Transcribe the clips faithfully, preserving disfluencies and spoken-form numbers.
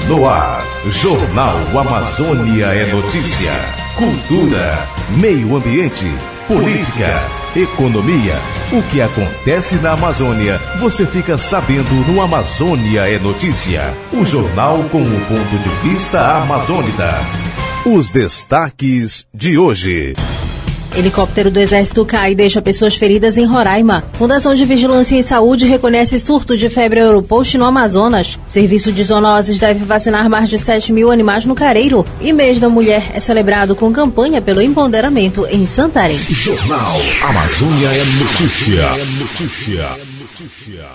No ar, Jornal Amazônia é Notícia. Cultura, meio ambiente, política, economia. O que acontece na Amazônia, você fica sabendo no Amazônia é Notícia. O jornal com o ponto de vista amazônida. Os destaques de hoje. Helicóptero do Exército cai e deixa pessoas feridas em Roraima. Fundação de Vigilância em Saúde reconhece surto de febre Europost no Amazonas. Serviço de zoonoses deve vacinar mais de sete mil animais no Careiro. E mês da mulher é celebrado com campanha pelo empoderamento em Santarém. Jornal Amazônia é Notícia. É notícia. É notícia.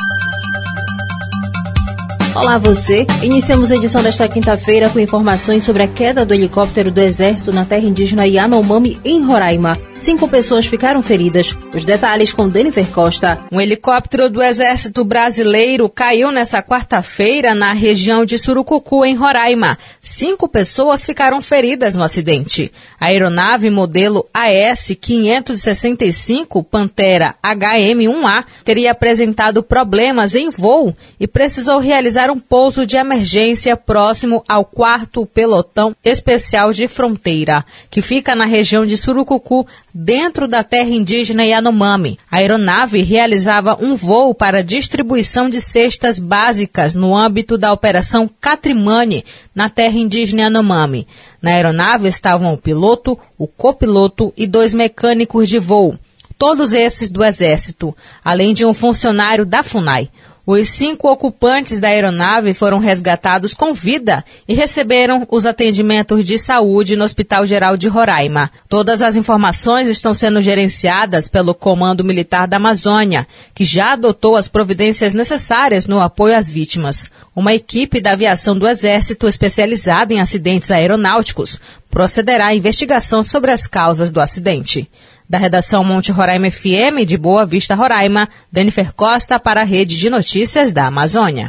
Olá você, iniciamos a edição desta quinta-feira com informações sobre a queda do helicóptero do Exército na terra indígena Yanomami, em Roraima. Cinco pessoas ficaram feridas. Os detalhes com Denifer Costa. Um helicóptero do Exército Brasileiro caiu nesta quarta-feira na região de Surucucu, em Roraima. Cinco pessoas ficaram feridas no acidente. A aeronave modelo A S quinhentos e sessenta e cinco Pantera H M um A teria apresentado problemas em voo e precisou realizar um pouso de emergência próximo ao quarto pelotão especial de fronteira, que fica na região de Surucucu, dentro da terra indígena Yanomami. A aeronave realizava um voo para distribuição de cestas básicas no âmbito da Operação Catrimani, na terra indígena Yanomami. Na aeronave estavam o piloto, o copiloto e dois mecânicos de voo, todos esses do Exército, além de um funcionário da FUNAI. Os cinco ocupantes da aeronave foram resgatados com vida e receberam os atendimentos de saúde no Hospital Geral de Roraima. Todas as informações estão sendo gerenciadas pelo Comando Militar da Amazônia, que já adotou as providências necessárias no apoio às vítimas. Uma equipe da aviação do Exército especializada em acidentes aeronáuticos procederá à investigação sobre as causas do acidente. Da redação Monte Roraima F M, de Boa Vista, Roraima, Denifer Costa para a Rede de Notícias da Amazônia.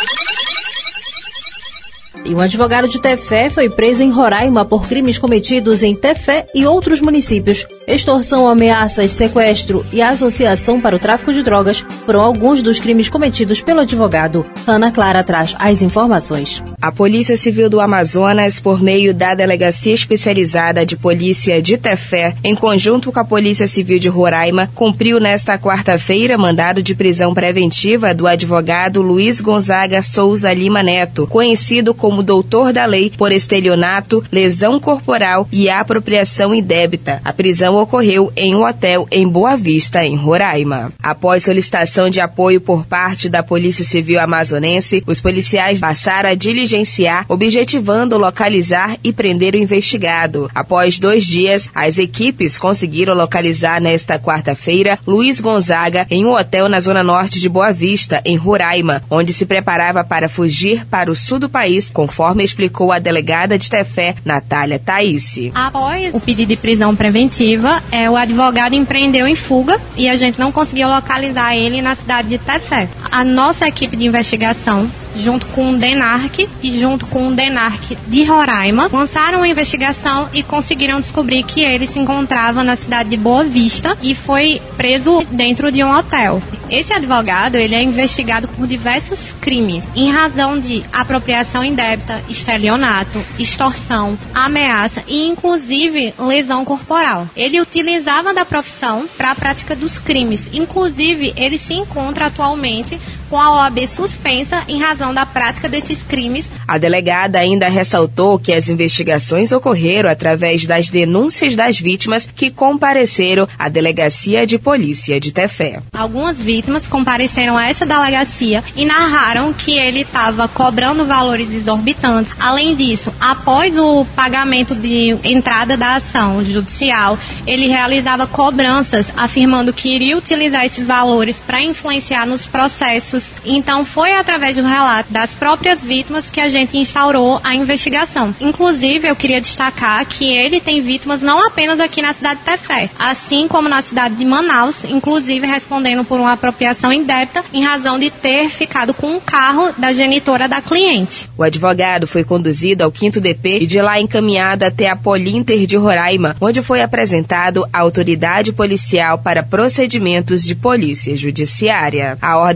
E um advogado de Tefé foi preso em Roraima por crimes cometidos em Tefé e outros municípios. Extorsão, ameaças, sequestro e associação para o tráfico de drogas foram alguns dos crimes cometidos pelo advogado. Ana Clara traz as informações. A Polícia Civil do Amazonas, por meio da Delegacia Especializada de Polícia de Tefé, em conjunto com a Polícia Civil de Roraima, cumpriu nesta quarta-feira mandado de prisão preventiva do advogado Luiz Gonzaga Souza Lima Neto, conhecido como doutor da lei por estelionato, lesão corporal e apropriação indébita. A prisão ocorreu em um hotel em Boa Vista, em Roraima. Após solicitação de apoio por parte da Polícia Civil amazonense, os policiais passaram a diligenciar, objetivando localizar e prender o investigado. Após dois dias, as equipes conseguiram localizar nesta quarta-feira Luiz Gonzaga em um hotel na zona norte de Boa Vista, em Roraima, onde se preparava para fugir para o sul do país, conforme explicou a delegada de Tefé, Natália Thaísse. Após o pedido de prisão preventiva, é, o advogado empreendeu em fuga e a gente não conseguiu localizar ele na cidade de Tefé. A nossa equipe de investigação, junto com o DENARC e junto com o DENARC de Roraima, lançaram a investigação e conseguiram descobrir que ele se encontrava na cidade de Boa Vista e foi preso dentro de um hotel. Esse advogado, ele é investigado por diversos crimes, em razão de apropriação indébita, estelionato, extorsão, ameaça e, inclusive, lesão corporal. Ele utilizava da profissão para a prática dos crimes. Inclusive, ele se encontra atualmente com a O A B suspensa em razão da prática desses crimes. A delegada ainda ressaltou que as investigações ocorreram através das denúncias das vítimas que compareceram à Delegacia de Polícia de Tefé. Algumas vítimas compareceram a essa delegacia e narraram que ele estava cobrando valores exorbitantes. Além disso, após o pagamento de entrada da ação judicial, ele realizava cobranças, afirmando que iria utilizar esses valores para influenciar nos processos. Então, foi através do relato das próprias vítimas que a gente instaurou a investigação. Inclusive, eu queria destacar que ele tem vítimas não apenas aqui na cidade de Tefé, assim como na cidade de Manaus, inclusive respondendo por uma apropriação indébita em razão de ter ficado com um carro da genitora da cliente. O advogado foi conduzido ao quinto D P e de lá encaminhado até a Polinter de Roraima, onde foi apresentado à autoridade policial para procedimentos de polícia judiciária. A Ordem dos Advogados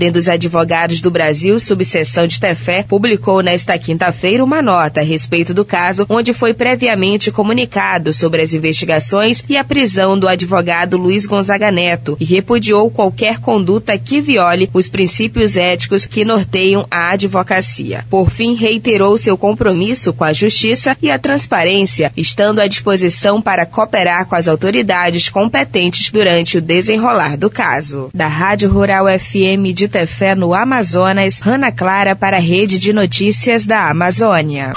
Advogados do Brasil, subseção de Tefé, publicou nesta quinta-feira uma nota a respeito do caso, onde foi previamente comunicado sobre as investigações e a prisão do advogado Luiz Gonzaga Neto e repudiou qualquer conduta que viole os princípios éticos que norteiam a advocacia. Por fim, reiterou seu compromisso com a justiça e a transparência, estando à disposição para cooperar com as autoridades competentes durante o desenrolar do caso. Da Rádio Rural F M de Tefé, no Amazonas, Ana Clara para a Rede de Notícias da Amazônia.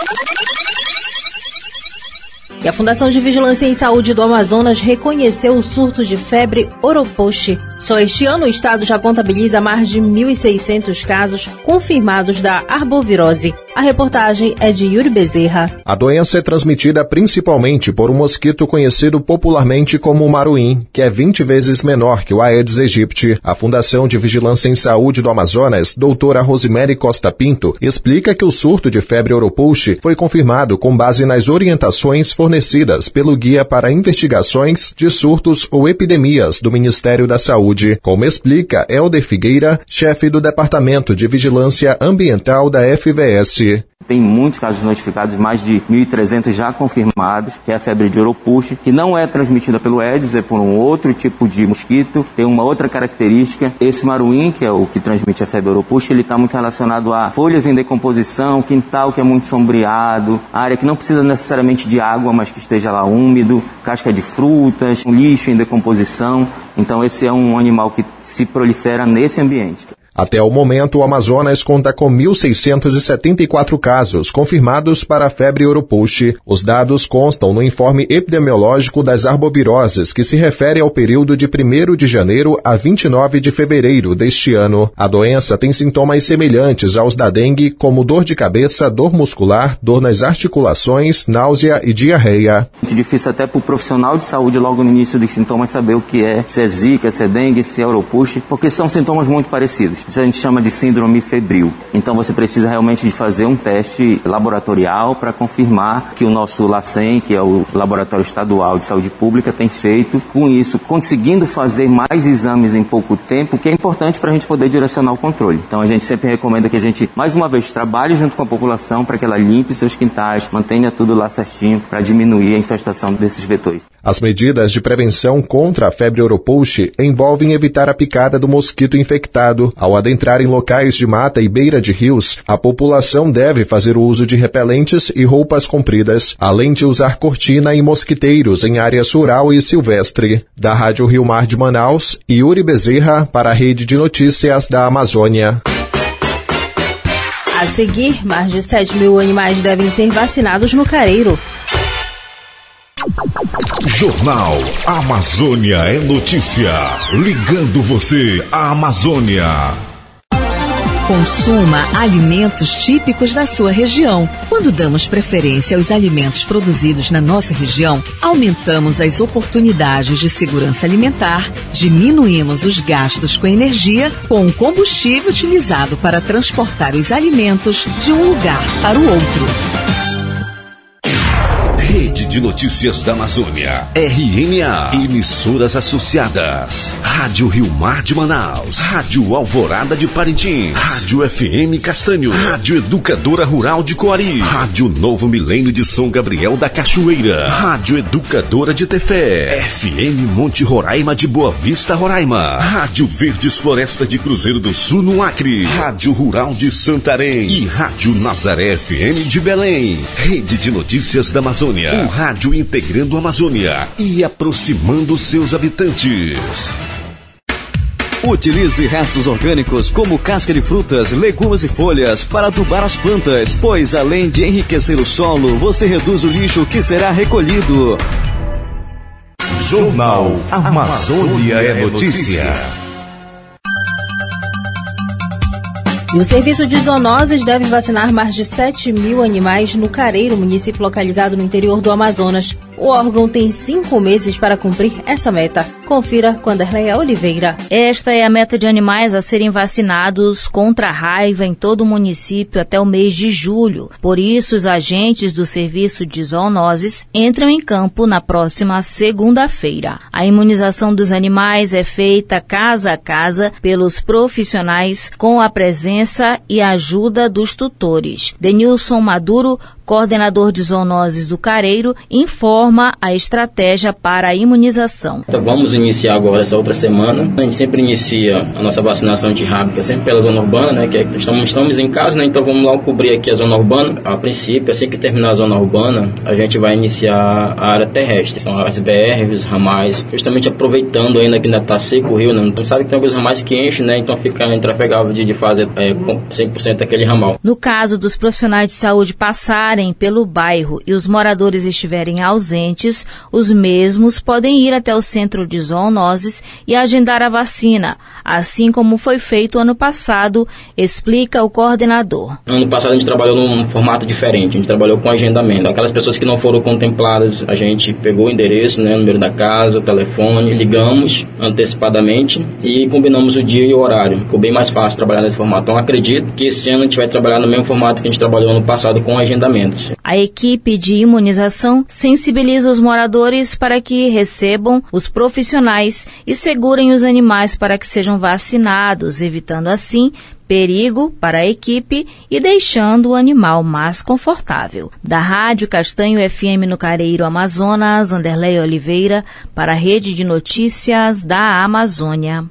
E a Fundação de Vigilância em Saúde do Amazonas reconheceu o surto de febre oropouche. Só este ano o estado já contabiliza mais de mil e seiscentos casos confirmados da arbovirose. A reportagem é de Yuri Bezerra. A doença é transmitida principalmente por um mosquito conhecido popularmente como maruim, que é vinte vezes menor que o Aedes aegypti. A Fundação de Vigilância em Saúde do Amazonas, doutora Rosemary Costa Pinto, explica que o surto de febre oropouche foi confirmado com base nas orientações fornecidas pelo Guia para Investigações de Surtos ou Epidemias do Ministério da Saúde, como explica Helder Figueira, chefe do Departamento de Vigilância Ambiental da F V S. Tem muitos casos notificados, mais de mil e trezentos já confirmados, que é a febre de oropouche, que não é transmitida pelo Aedes, é por um outro tipo de mosquito, tem uma outra característica. Esse maruim, que é o que transmite a febre oropouche, ele está muito relacionado a folhas em decomposição, quintal que é muito sombreado, área que não precisa necessariamente de água, mas que esteja lá úmido, casca de frutas, um lixo em decomposição. Então esse é um animal que se prolifera nesse ambiente. Até o momento, o Amazonas conta com mil seiscentos e setenta e quatro casos confirmados para a febre oropouche. Os dados constam no informe epidemiológico das arboviroses, que se refere ao período de primeiro de janeiro a vinte e nove de fevereiro deste ano. A doença tem sintomas semelhantes aos da dengue, como dor de cabeça, dor muscular, dor nas articulações, náusea e diarreia. Muito difícil até para o profissional de saúde, logo no início dos sintomas, saber o que é, se é zika, se é dengue, se é oropouche, porque são sintomas muito parecidos. Isso a gente chama de síndrome febril. Então você precisa realmente de fazer um teste laboratorial para confirmar que o nosso LACEN, que é o Laboratório Estadual de Saúde Pública, tem feito. Com isso, conseguindo fazer mais exames em pouco tempo, que é importante para a gente poder direcionar o controle. Então a gente sempre recomenda que a gente, mais uma vez, trabalhe junto com a população para que ela limpe seus quintais, mantenha tudo lá certinho para diminuir a infestação desses vetores. As medidas de prevenção contra a febre oropouche envolvem evitar a picada do mosquito infectado. Ao adentrar em locais de mata e beira de rios, a população deve fazer o uso de repelentes e roupas compridas, além de usar cortina e mosquiteiros em áreas rural e silvestre. Da Rádio Rio Mar de Manaus, Yuri Bezerra para a Rede de Notícias da Amazônia. A seguir, mais de sete mil animais devem ser vacinados no Careiro. Jornal Amazônia é notícia. Ligando você à Amazônia. Consuma alimentos típicos da sua região. Quando damos preferência aos alimentos produzidos na nossa região, aumentamos as oportunidades de segurança alimentar, diminuímos os gastos com energia, com o combustível utilizado para transportar os alimentos de um lugar para o outro. Rede de Notícias da Amazônia, R N A, emissoras associadas, Rádio Rio Mar de Manaus, Rádio Alvorada de Parintins, Rádio F M Castanho, Rádio Educadora Rural de Coari, Rádio Novo Milênio de São Gabriel da Cachoeira, Rádio Educadora de Tefé, F M Monte Roraima de Boa Vista, Roraima, Rádio Verdes Floresta de Cruzeiro do Sul no Acre, Rádio Rural de Santarém e Rádio Nazaré F M de Belém. Rede de Notícias da Amazônia, o rádio integrando a Amazônia e aproximando seus habitantes. Utilize restos orgânicos como casca de frutas, legumes e folhas para adubar as plantas, pois além de enriquecer o solo, você reduz o lixo que será recolhido. Jornal Amazônia é notícia. E o Serviço de Zoonoses deve vacinar mais de sete mil animais no Careiro, município localizado no interior do Amazonas. O órgão tem cinco meses para cumprir essa meta. Confira com Anderleia Oliveira. Esta é a meta de animais a serem vacinados contra a raiva em todo o município até o mês de julho. Por isso, os agentes do Serviço de Zoonoses entram em campo na próxima segunda-feira. A imunização dos animais é feita casa a casa pelos profissionais com a presença e ajuda dos tutores. Denilson Maduro, coordenador de zoonoses do Careiro, informa a estratégia para a imunização. Então, vamos iniciar agora essa outra semana. A gente sempre inicia a nossa vacinação de rábica sempre pela zona urbana, né? Que é, estamos, estamos em casa, né? Então vamos lá cobrir aqui a zona urbana. A princípio, assim que terminar a zona urbana, a gente vai iniciar a área terrestre. São as B Rs, os ramais, justamente aproveitando ainda que ainda está seco o rio, né? Então sabe que tem alguns ramais que enchem, né? Então fica intrafegável de, de fazer é, com cem por cento aquele ramal. No caso dos profissionais de saúde passarem pelo bairro e os moradores estiverem ausentes, os mesmos podem ir até o centro de zoonoses e agendar a vacina, assim como foi feito ano passado, explica o coordenador. Ano passado a gente trabalhou num formato diferente, a gente trabalhou com agendamento. Aquelas pessoas que não foram contempladas, a gente pegou o endereço, né, o número da casa, o telefone, ligamos antecipadamente e combinamos o dia e o horário. Ficou bem mais fácil trabalhar nesse formato. Então acredito que esse ano a gente vai trabalhar no mesmo formato que a gente trabalhou ano passado com agendamentos. A equipe de imunização sensibiliza os moradores para que recebam os profissionais e segurem os animais para que sejam vacinados, evitando assim perigo para a equipe e deixando o animal mais confortável. Da Rádio Castanho F M no Careiro, Amazonas, Anderleia Oliveira, para a Rede de Notícias da Amazônia.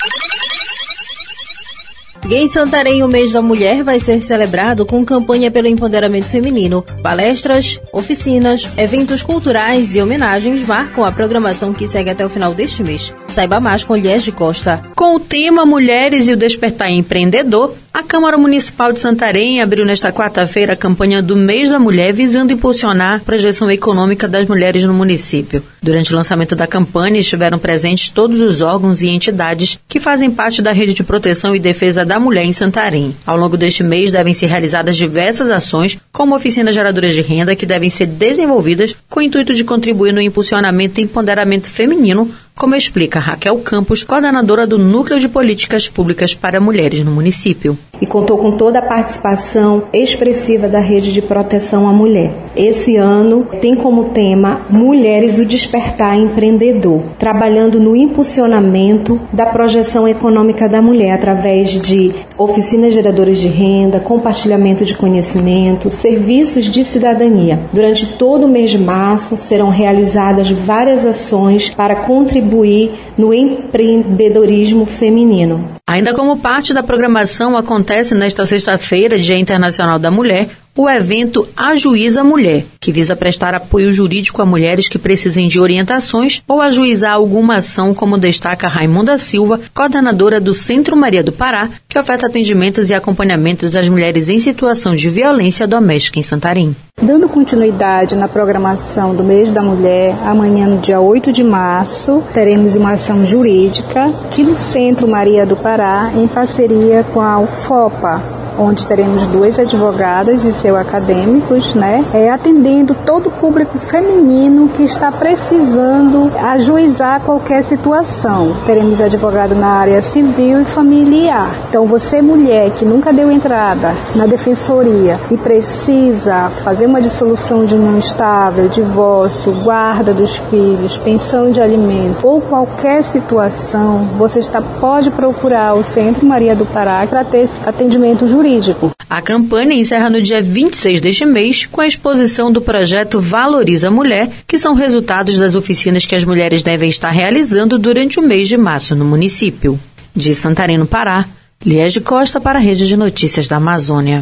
E em Santarém, o mês da mulher vai ser celebrado com campanha pelo empoderamento feminino. Palestras, oficinas, eventos culturais e homenagens marcam a programação que segue até o final deste mês. Saiba mais com Liege Costa. Com o tema Mulheres e o Despertar Empreendedor, a Câmara Municipal de Santarém abriu nesta quarta-feira a campanha do Mês da Mulher, visando impulsionar a projeção econômica das mulheres no município. Durante o lançamento da campanha, estiveram presentes todos os órgãos e entidades que fazem parte da Rede de Proteção e Defesa da Mulher em Santarém. Ao longo deste mês, devem ser realizadas diversas ações, como oficinas geradoras de renda, que devem ser desenvolvidas com o intuito de contribuir no impulsionamento e empoderamento feminino, como explica Raquel Campos, coordenadora do Núcleo de Políticas Públicas para Mulheres no município. E contou com toda a participação expressiva da Rede de Proteção à Mulher. Esse ano tem como tema Mulheres, o Despertar Empreendedor, trabalhando no impulsionamento da projeção econômica da mulher através de oficinas geradoras de renda, compartilhamento de conhecimento, serviços de cidadania. Durante todo o mês de março serão realizadas várias ações para contribuir no empreendedorismo feminino. Ainda como parte da programação, acontece nesta sexta-feira, Dia Internacional da Mulher, o evento Ajuiza Mulher, que visa prestar apoio jurídico a mulheres que precisem de orientações ou ajuizar alguma ação, como destaca Raimunda Silva, coordenadora do Centro Maria do Pará, que oferta atendimentos e acompanhamentos às mulheres em situação de violência doméstica em Santarém. Dando continuidade na programação do Mês da Mulher, amanhã, no dia oito de março, teremos uma ação jurídica aqui no Centro Maria do Pará, em parceria com a U F O P A, onde teremos duas advogadas e seus acadêmicos, né, é, atendendo todo o público feminino que está precisando ajuizar qualquer situação. Teremos advogado na área civil e familiar. Então, você, mulher que nunca deu entrada na defensoria e precisa fazer uma dissolução de união estável, divórcio, guarda dos filhos, pensão de alimento ou qualquer situação, você está, pode procurar o Centro Maria do Pará para ter esse atendimento jurídico. A campanha encerra no dia vinte e seis deste mês com a exposição do projeto Valoriza a Mulher, que são resultados das oficinas que as mulheres devem estar realizando durante o mês de março no município. De Santarém, no Pará, Liege Costa para a Rede de Notícias da Amazônia.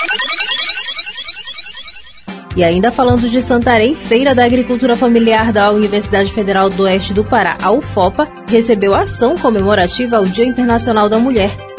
E ainda falando de Santarém, Feira da Agricultura Familiar da Universidade Federal do Oeste do Pará, a U F O P A, recebeu ação comemorativa ao Dia Internacional da Mulher.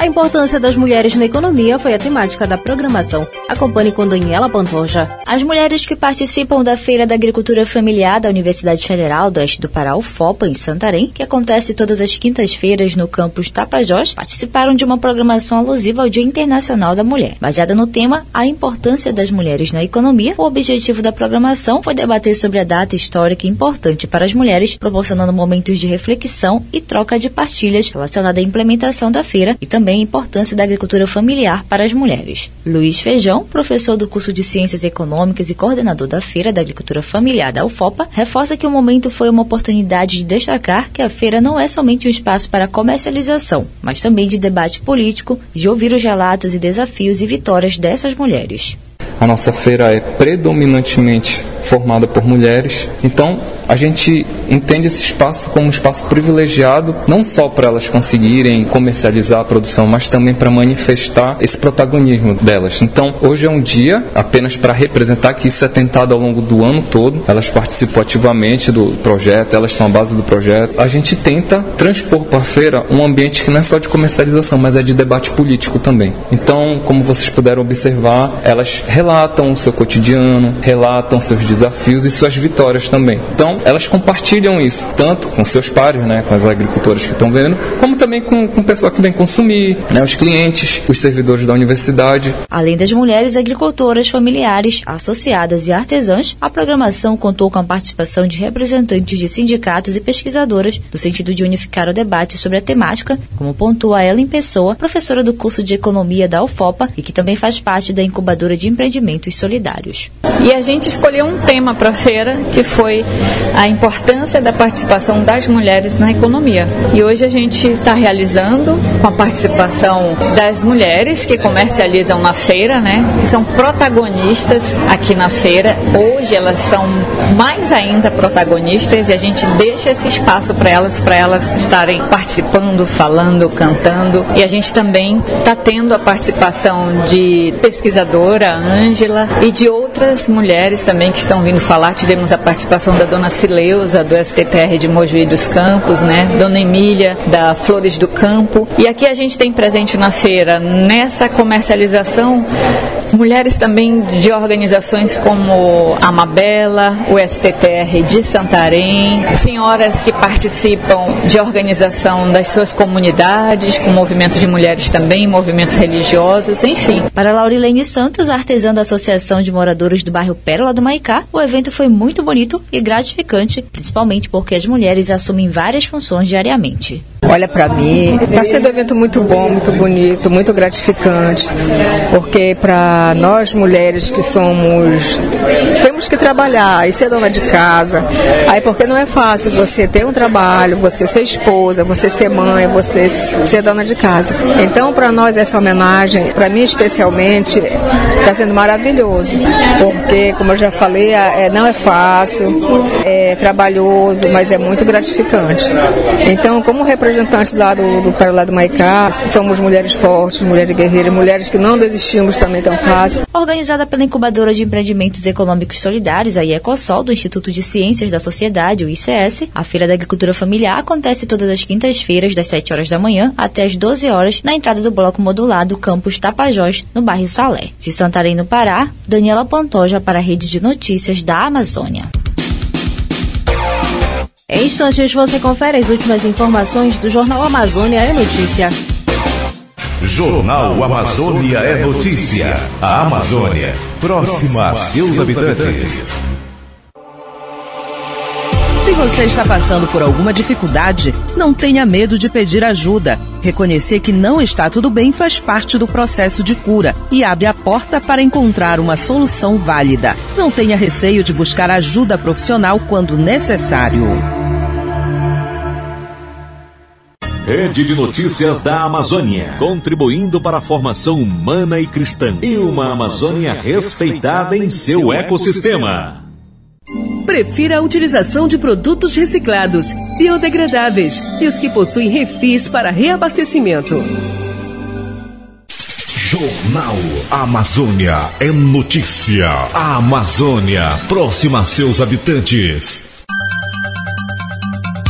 A importância das mulheres na economia foi a temática da programação. Acompanhe com Daniela Pantoja. As mulheres que participam da Feira da Agricultura Familiar da Universidade Federal do Oeste do Pará, U F O P A, em Santarém, que acontece todas as quintas-feiras no campus Tapajós, participaram de uma programação alusiva ao Dia Internacional da Mulher. Baseada no tema A Importância das Mulheres na Economia, o objetivo da programação foi debater sobre a data histórica importante para as mulheres, proporcionando momentos de reflexão e troca de partilhas relacionada à implementação da feira e também a importância da agricultura familiar para as mulheres. Luiz Feijão, professor do curso de Ciências Econômicas e coordenador da Feira da Agricultura Familiar da U F O P A, reforça que o momento foi uma oportunidade de destacar que a feira não é somente um espaço para comercialização, mas também de debate político, de ouvir os relatos e desafios e vitórias dessas mulheres. A nossa feira é predominantemente formada por mulheres, então a gente entende esse espaço como um espaço privilegiado, não só para elas conseguirem comercializar a produção, mas também para manifestar esse protagonismo delas. Então, hoje é um dia apenas para representar que isso é tentado ao longo do ano todo. Elas participam ativamente do projeto, elas são a base do projeto. A gente tenta transpor para a feira um ambiente que não é só de comercialização, mas é de debate político também. Então, como vocês puderam observar, elas relatam o seu cotidiano, relatam seus desafios e suas vitórias também. Então, elas compartilham isso, tanto com seus pares, né, com as agricultoras que estão vendo, como também com, com o pessoal que vem consumir, né, os clientes, os servidores da universidade. Além das mulheres agricultoras familiares, associadas e artesãs, a programação contou com a participação de representantes de sindicatos e pesquisadoras, no sentido de unificar o debate sobre a temática, como pontua Ellen Pessoa, professora do curso de Economia da U F O P A e que também faz parte da incubadora de empreendimentos solidários. E a gente escolheu um tema para a feira, que foi a importância da participação das mulheres na economia. E hoje a gente está realizando com a participação das mulheres que comercializam na feira, né, que são protagonistas aqui na feira. Hoje elas são mais ainda protagonistas e a gente deixa esse espaço para elas, para elas estarem participando, falando, cantando. E a gente também está tendo a participação de pesquisadora Ângela e de outras mulheres também que estão vindo falar. Tivemos a participação da dona Cileuza, do S T T R de Mojuí dos Campos, né? Dona Emília, da Flores do Campo. E aqui a gente tem presente na feira, nessa comercialização, mulheres também de organizações como a Mabela, o S T T R de Santarém, senhoras que participam de organização das suas comunidades, com movimento de mulheres também, movimentos religiosos, enfim. Para Laurilene Santos, artesã da Associação de Moradores do Bairro Pérola do Maicá, o evento foi muito bonito e gratificante, principalmente porque as mulheres assumem várias funções diariamente. Olha, para mim, está sendo um evento muito bom, muito bonito, muito gratificante, porque para nós mulheres que somos, temos que trabalhar e ser dona de casa, aí porque não é fácil você ter um trabalho, você ser esposa, você ser mãe, você ser dona de casa. Então, para nós, essa homenagem, para mim especialmente, está sendo maravilhoso, porque, como eu já falei, é, não é fácil, é trabalhoso, mas é muito gratificante. Então, como representante lá do, do Pérola do Maicá, somos mulheres fortes, mulheres guerreiras, mulheres que não desistimos também tão fácil. Organizada pela Incubadora de Empreendimentos Econômicos Solidários, a IECOSOL, do Instituto de Ciências da Sociedade, o I C S, a Feira da Agricultura Familiar acontece todas as quintas-feiras, das sete horas da manhã até as doze horas, na entrada do bloco modulado Campus Tapajós, no bairro Salé. De Santarém, no Pará, Daniela Pantoja para a Rede de Notícias da Amazônia. Em instantes você confere as últimas informações do Jornal Amazônia é Notícia. Jornal Amazônia é Notícia. A Amazônia, próxima a seus habitantes. Se você está passando por alguma dificuldade, não tenha medo de pedir ajuda. Reconhecer que não está tudo bem faz parte do processo de cura e abre a porta para encontrar uma solução válida. Não tenha receio de buscar ajuda profissional quando necessário. Rede de Notícias da Amazônia, contribuindo para a formação humana e cristã e uma Amazônia respeitada em seu ecossistema. Prefira a utilização de produtos reciclados, biodegradáveis e os que possuem refis para reabastecimento. Jornal Amazônia é Notícia. A Amazônia, próxima a seus habitantes.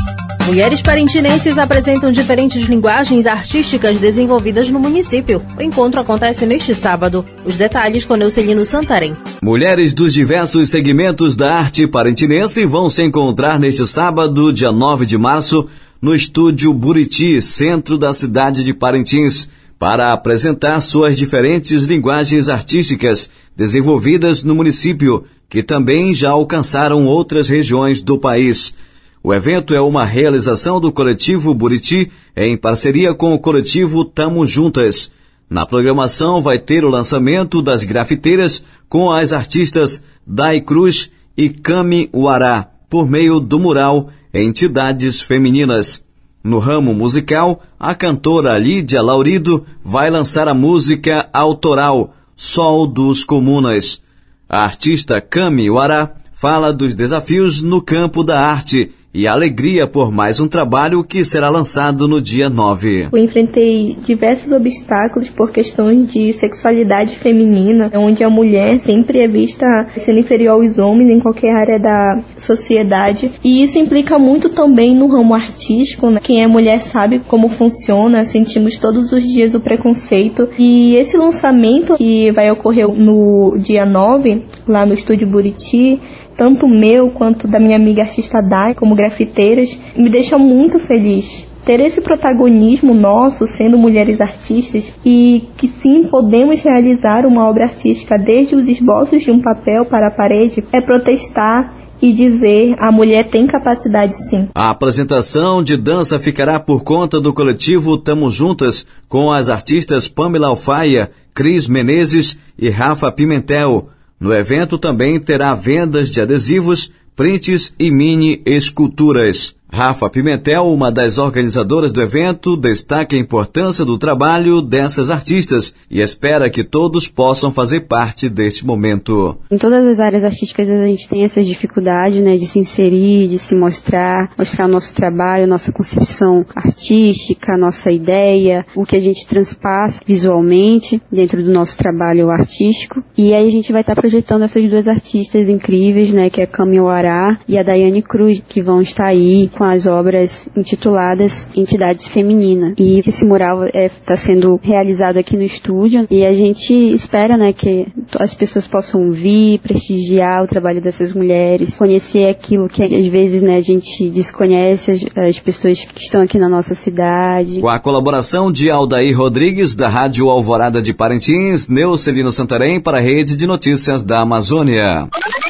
Mulheres parintinenses apresentam diferentes linguagens artísticas desenvolvidas no município. O encontro acontece neste sábado. Os detalhes com Neucelino Santarém. Mulheres dos diversos segmentos da arte parintinense vão se encontrar neste sábado, dia nove de março, no Estúdio Buriti, centro da cidade de Parintins, para apresentar suas diferentes linguagens artísticas desenvolvidas no município, que também já alcançaram outras regiões do país. O evento é uma realização do coletivo Buriti em parceria com o coletivo Tamo Juntas. Na programação vai ter o lançamento das grafiteiras com as artistas Dai Cruz e Cami Uará, por meio do mural Entidades Femininas. No ramo musical, a cantora Lídia Laurido vai lançar a música autoral Sol dos Comunas. A artista Cami Uará fala dos desafios no campo da arte e a alegria por mais um trabalho que será lançado no dia nove. Eu enfrentei diversos obstáculos por questões de sexualidade feminina, onde a mulher sempre é vista sendo inferior aos homens em qualquer área da sociedade. E isso implica muito também no ramo artístico, né? Quem é mulher sabe como funciona, sentimos todos os dias o preconceito. E esse lançamento que vai ocorrer no dia nove, lá no Estúdio Buriti, tanto meu quanto da minha amiga artista Dai, como grafiteiras, me deixa muito feliz. Ter esse protagonismo nosso, sendo mulheres artistas, e que sim, podemos realizar uma obra artística desde os esboços de um papel para a parede, é protestar e dizer a mulher tem capacidade sim. A apresentação de dança ficará por conta do coletivo Tamo Juntas, com as artistas Pamela Alfaia, Cris Menezes e Rafa Pimentel. No evento também terá vendas de adesivos, prints e mini esculturas. Rafa Pimentel, uma das organizadoras do evento, destaca a importância do trabalho dessas artistas e espera que todos possam fazer parte deste momento. Em todas as áreas artísticas a gente tem essa dificuldade, né, de se inserir, de se mostrar, mostrar o nosso trabalho, nossa concepção artística, nossa ideia, o que a gente transpassa visualmente dentro do nosso trabalho artístico. E aí a gente vai estar projetando essas duas artistas incríveis, né, que é a Cami Uará e a Daiane Cruz, que vão estar aí com as obras intituladas Entidades Femininas. E esse mural está é, sendo realizado aqui no estúdio e a gente espera, né, que as pessoas possam vir, prestigiar o trabalho dessas mulheres, conhecer aquilo que às vezes, né, a gente desconhece, as, as pessoas que estão aqui na nossa cidade. Com a colaboração de Aldair Rodrigues, da Rádio Alvorada de Parintins, Neucelino Santarém para a Rede de Notícias da Amazônia.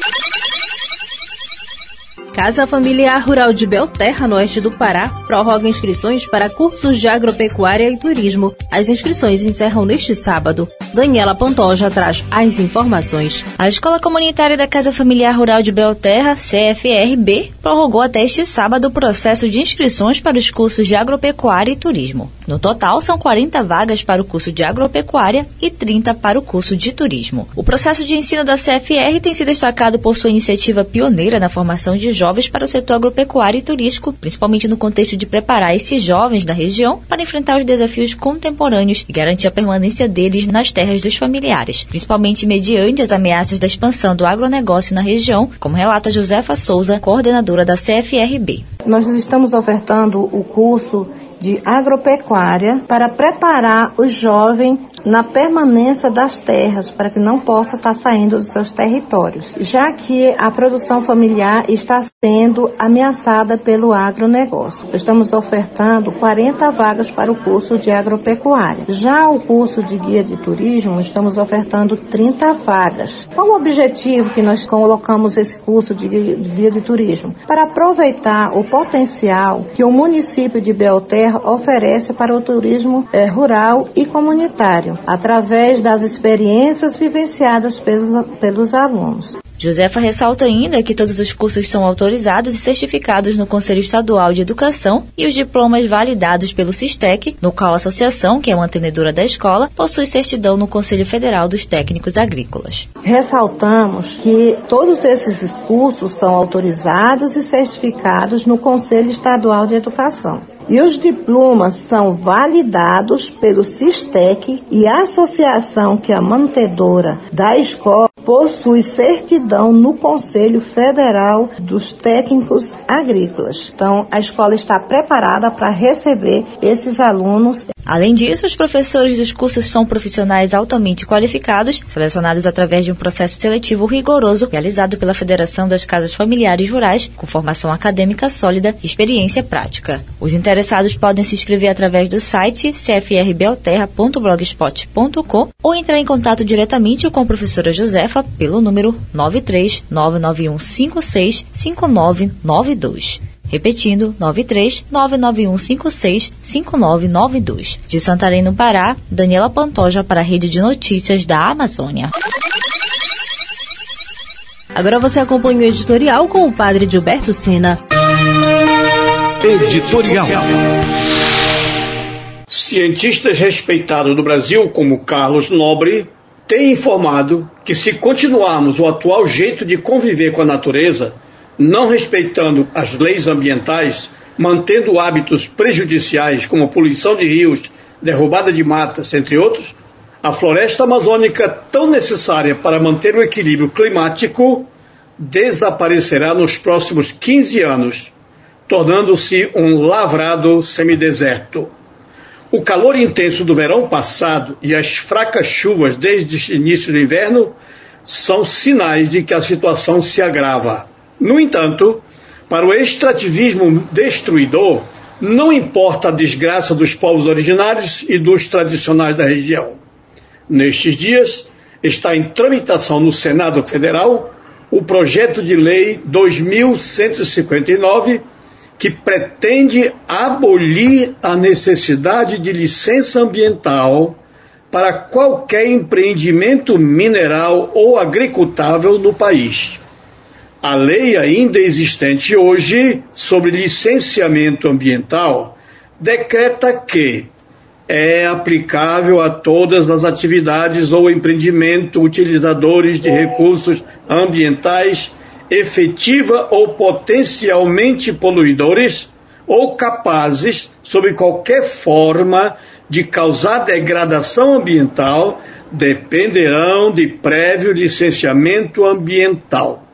Casa Familiar Rural de Belterra, no oeste do Pará, prorroga inscrições para cursos de agropecuária e turismo. As inscrições encerram neste sábado. Daniela Pantoja traz as informações. A Escola Comunitária da Casa Familiar Rural de Belterra, C F R B, prorrogou até este sábado o processo de inscrições para os cursos de agropecuária e turismo. No total, são quarenta vagas para o curso de agropecuária e trinta para o curso de turismo. O processo de ensino da C F R tem se destacado por sua iniciativa pioneira na formação de jovens para o setor agropecuário e turístico, principalmente no contexto de preparar esses jovens da região para enfrentar os desafios contemporâneos e garantir a permanência deles nas terras dos familiares, principalmente mediante as ameaças da expansão do agronegócio na região, como relata Josefa Souza, coordenadora da C F R B. Nós estamos ofertando o curso de agropecuária para preparar o jovem na permanência das terras, para que não possa estar saindo dos seus territórios, já que a produção familiar está sendo ameaçada pelo agronegócio. Estamos ofertando quarenta vagas para o curso de agropecuária. Já o curso de guia de turismo, estamos ofertando trinta vagas. Qual o objetivo que nós colocamos esse curso de guia de turismo? Para aproveitar o potencial que o município de Belterra oferece para o turismo é, rural e comunitário, através das experiências vivenciadas pelos, pelos alunos. Josefa ressalta ainda que todos os cursos são autorizados e certificados no Conselho Estadual de Educação e os diplomas validados pelo SISTEC, no qual a associação, que é mantenedora da escola, possui certidão no Conselho Federal dos Técnicos Agrícolas. Ressaltamos que todos esses cursos são autorizados e certificados no Conselho Estadual de Educação. E os diplomas são validados pelo SISTEC e a associação, que é a mantenedora da escola, possui certidão no Conselho Federal dos Técnicos Agrícolas. Então, a escola está preparada para receber esses alunos. Além disso, os professores dos cursos são profissionais altamente qualificados, selecionados através de um processo seletivo rigoroso realizado pela Federação das Casas Familiares Rurais, com formação acadêmica sólida e experiência prática. Os interessados podem se inscrever através do site c f r belterra ponto blogspot ponto com ou entrar em contato diretamente com a professora Josefa pelo número nove três nove nove um cinco seis cinco nove nove dois. Repetindo, nove três nove nove um cinco seis cinco nove nove dois. De Santarém, no Pará, Daniela Pantoja para a Rede de Notícias da Amazônia. Agora você acompanha o editorial com o padre Gilberto Sena. Editorial. Cientistas respeitados do Brasil, como Carlos Nobre, têm informado que se continuarmos o atual jeito de conviver com a natureza, não respeitando as leis ambientais, mantendo hábitos prejudiciais como poluição de rios, derrubada de matas, entre outros, a floresta amazônica, tão necessária para manter o equilíbrio climático, desaparecerá nos próximos quinze anos, tornando-se um lavrado semideserto. O calor intenso do verão passado e as fracas chuvas desde o início do inverno são sinais de que a situação se agrava. No entanto, para o extrativismo destruidor, não importa a desgraça dos povos originários e dos tradicionais da região. Nestes dias, está em tramitação no Senado Federal o projeto de lei dois mil cento e cinquenta e nove, que pretende abolir a necessidade de licença ambiental para qualquer empreendimento mineral ou agricultável no país. A lei ainda existente hoje sobre licenciamento ambiental decreta que é aplicável a todas as atividades ou empreendimento utilizadores de recursos ambientais efetiva ou potencialmente poluidores ou capazes, sob qualquer forma, de causar degradação ambiental, dependerão de prévio licenciamento ambiental.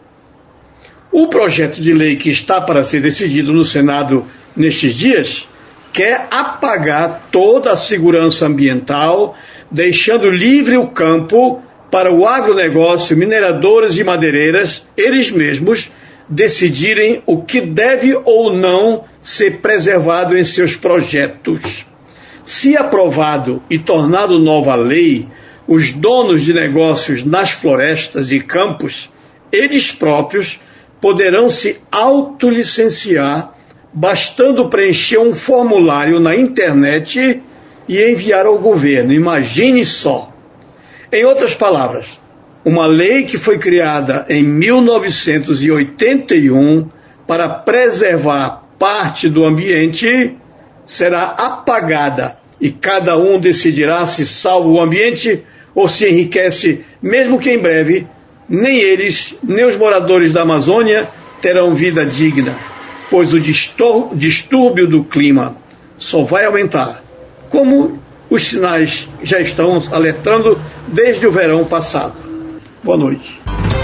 O projeto de lei que está para ser decidido no Senado nestes dias quer apagar toda a segurança ambiental, deixando livre o campo para o agronegócio, mineradoras e madeireiras, eles mesmos, decidirem o que deve ou não ser preservado em seus projetos. Se aprovado e tornado nova lei, os donos de negócios nas florestas e campos, eles próprios, poderão se autolicenciar, bastando preencher um formulário na internet e enviar ao governo. Imagine só. Em outras palavras, uma lei que foi criada em mil novecentos e oitenta e um para preservar parte do ambiente será apagada e cada um decidirá se salva o ambiente ou se enriquece, mesmo que em breve nem eles, nem os moradores da Amazônia terão vida digna, pois o distúrbio do clima só vai aumentar, como os sinais já estão alertando desde o verão passado. Boa noite.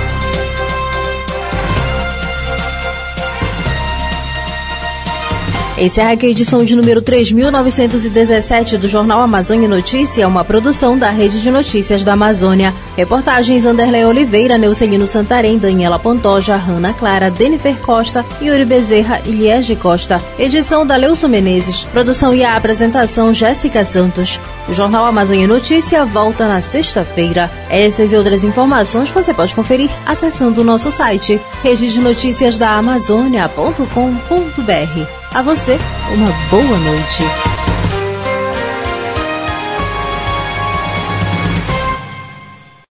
Encerra aqui a edição de número três mil novecentos e dezessete do Jornal Amazônia Notícia, uma produção da Rede de Notícias da Amazônia. Reportagens Anderlé Oliveira, Neucelino Santarém, Daniela Pantoja, Hanna Clara, Denifer Costa, Yuri Bezerra e Liege Costa. Edição da Leuso Menezes. Produção e a apresentação Jéssica Santos. O Jornal Amazônia Notícia volta na sexta-feira. Essas e outras informações você pode conferir acessando o nosso site rede de notícias da amazônia ponto com ponto br. A você, uma boa noite.